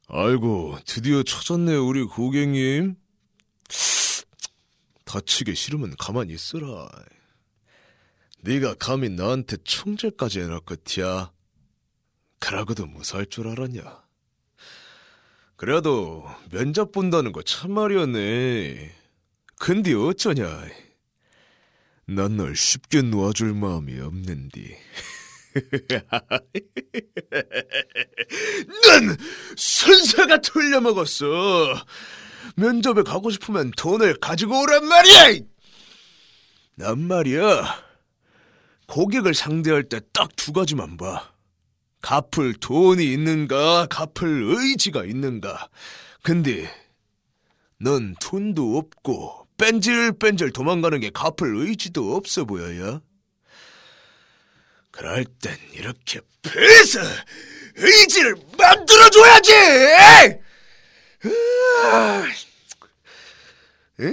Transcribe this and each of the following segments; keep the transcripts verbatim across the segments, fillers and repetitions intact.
아이고, 드디어 찾았네, 우리 고객님. 다치기 싫으면 가만히 있어라. 네가 감히 나한테 총질까지 해놓을 것이야. 그러고도 무사할 줄 알았냐. 그래도 면접 본다는 거 참말이었네. 근데 어쩌냐. 난 널 쉽게 놓아줄 마음이 없는디. 넌 순서가 틀려먹었어. 면접에 가고 싶으면 돈을 가지고 오란 말이야. 난 말이야, 고객을 상대할 때 딱 두 가지만 봐. 갚을 돈이 있는가, 갚을 의지가 있는가. 근데 넌 돈도 없고 뺀질뺀질 도망가는 게 갚을 의지도 없어 보여요. 그럴 땐 이렇게 배에서 의지를 만들어줘야지! 에?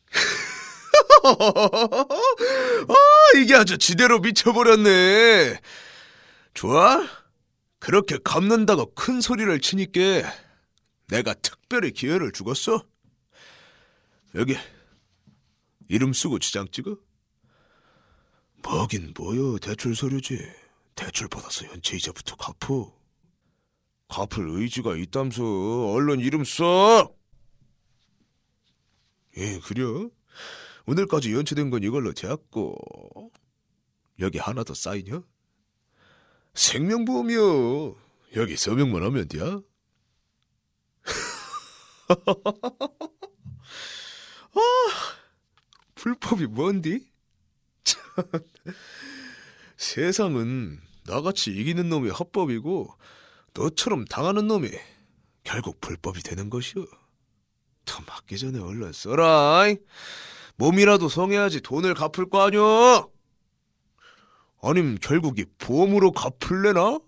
아, 이게 아주 지대로 미쳐버렸네. 좋아? 그렇게 갚는다고 큰 소리를 치니까 내가 특별히 기회를 주겠어. 여기 이름 쓰고 지장 찍어. 뭐긴 뭐여, 대출 서류지. 대출 받아서 연체 이자부터 갚어. 갚을 의지가 있담서 얼른 이름 써. 예, 그려. 오늘까지 연체된 건 이걸로 됐고. 여기 하나 더 사인이요. 생명보험이요. 여기 서명만 하면 돼. 아, 불법이 뭔디? 세상은 나같이 이기는 놈이 합법이고 너처럼 당하는 놈이 결국 불법이 되는 것이오. 더 맞기 전에 얼른 써라. 몸이라도 성해야지 돈을 갚을 거 아뇨. 아님 결국 이 보험으로 갚을래나?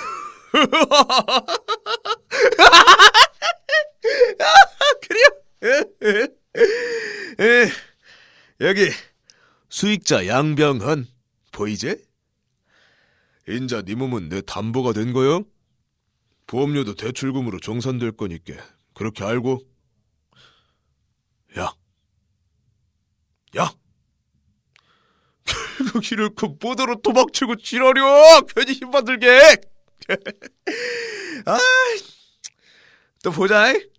그래요? 에, 여기 수익자 양병헌 보이제? 인자 네 몸은 내 담보가 된 거요. 보험료도 대출금으로 정산될 거니까 그렇게 알고. 야, 야, 결국 이렇게 모더로 도망치고 지랄려. 괜히 힘 받들게. 아, 또 보자.